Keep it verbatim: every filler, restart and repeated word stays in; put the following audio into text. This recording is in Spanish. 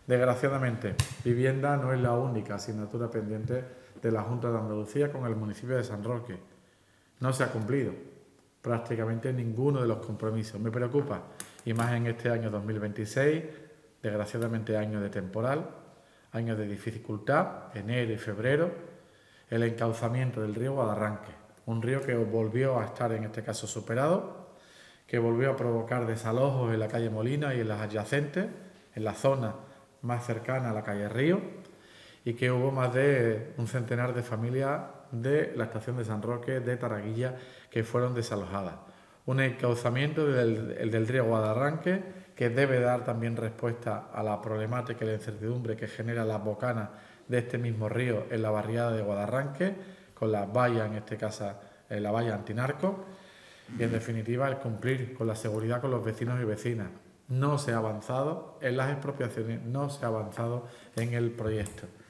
Desgraciadamente, vivienda no es la única asignatura pendiente de la Junta de Andalucía con el municipio de San Roque. No se ha cumplido prácticamente ninguno de los compromisos. Me preocupa, y más en este año dos mil veintiséis, desgraciadamente año de temporal, año de dificultad, enero y febrero, el encauzamiento del río Guadarranque, un río que volvió a estar en este caso superado, que volvió a provocar desalojos en la calle Molina y en las adyacentes, en la zona más cercana a la calle Río, y que hubo más de un centenar de familias de la estación de San Roque, de Taraguilla, que fueron desalojadas. Un encauzamiento del, el del río Guadarranque que debe dar también respuesta a la problemática y la incertidumbre que genera las bocanas de este mismo río en la barriada de Guadarranque, con la valla, en este caso, en la valla antinarco, y en definitiva el cumplir con la seguridad con los vecinos y vecinas. No se ha avanzado en las expropiaciones, no se ha avanzado en el proyecto.